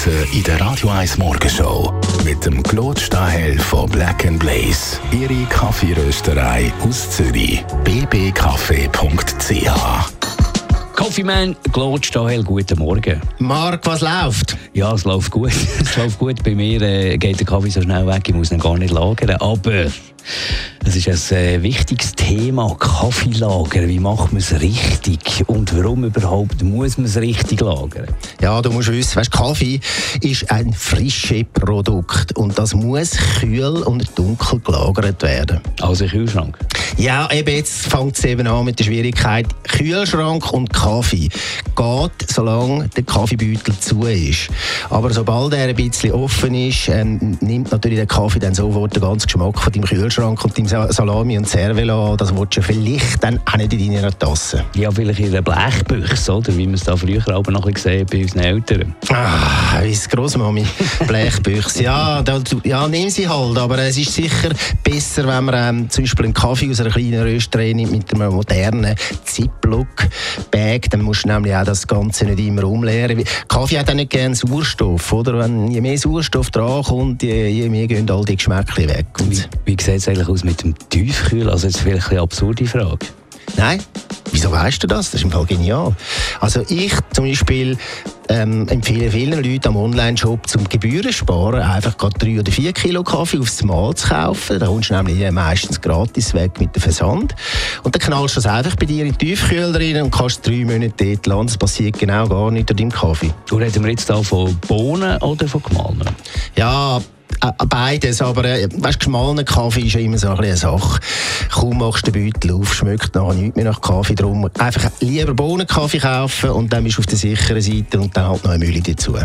Kaffeepause in der Radio 1 Morgenshow mit dem Claude Stahel von Black & Blaze. Ihre Kaffeerösterei aus Zürich. bbkaffee.ch. Coffeeman, Claude Stahel, guten Morgen. Marc, was läuft? Ja, es läuft gut. Es läuft gut. Bei mir geht der Kaffee so schnell weg, ich muss ihn gar nicht lagern. Aber es ist ein wichtiges Thema, Kaffee lagern. Wie macht man es richtig? Und warum überhaupt muss man es richtig lagern? Ja, du musst wissen, Kaffee ist ein frisches Produkt und das muss kühl und dunkel gelagert werden. Also Kühlschrank? Ja, eben jetzt fängt es eben an mit der Schwierigkeit. Kühlschrank und Kaffee geht, solange der Kaffeebeutel zu ist. Aber sobald er ein bisschen offen ist, nimmt natürlich der Kaffee dann sofort den ganzen Geschmack von deinem Kühlschrank und deinem Salami und Cervela. Das willst du vielleicht dann auch nicht in deiner Tasse. Ja, vielleicht in einer Blechbüchse, oder? Wie man es da früher auch noch gesehen hat bei unseren Eltern. Ah, wie Grossmami. Blechbüchse. Ja, nimm sie halt. Aber es ist sicher besser, wenn man zum Beispiel einen Kaffee aus einer kleinen Rösterei nimmt mit einem modernen Ziploc-Bag. Dann musst du nämlich auch das Ganze nicht immer umleeren. Kaffee hat auch nicht gerne Sauerstoff, oder? Je mehr Sauerstoff dran kommt, je mehr gehen all die Geschmäckchen weg. Wie sieht es eigentlich aus mit dem Tiefkühl? Also jetzt vielleicht eine absurde Frage. Nein, wieso weißt du das? Das ist im Fall genial. Also ich zum Beispiel empfehle vielen Leuten am Online-Shop zum Gebühren sparen, einfach gerade 3 oder 4 Kilo Kaffee aufs Mal zu kaufen. Da kommst du nämlich meistens gratis weg mit dem Versand. Und dann knallst du das einfach bei dir in den Tiefkühler rein und kannst 3 Monate dort landen. Es passiert genau gar nichts an deinem Kaffee. Und reden wir jetzt hier von Bohnen oder von gemahlenen? Ja, beides, aber gemahlener Kaffee ist ja immer so eine Sache. Kaum machst du den Beutel auf, schmeckt nachher nichts mehr nach Kaffee. Darum einfach lieber Bohnenkaffee kaufen und dann bist du auf der sicheren Seite und dann halt noch eine Mühle dazu.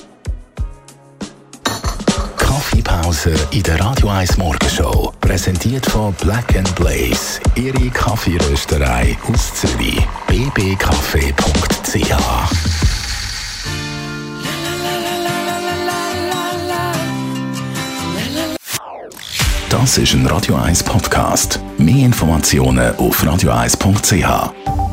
Kaffeepause in der Radio 1 Morgenshow. Präsentiert von Black & Blaze. Ihre Kaffeerösterei aus Zürich. bbkaffee.ch. Das ist ein Radio 1 Podcast. Mehr Informationen auf radio1.ch.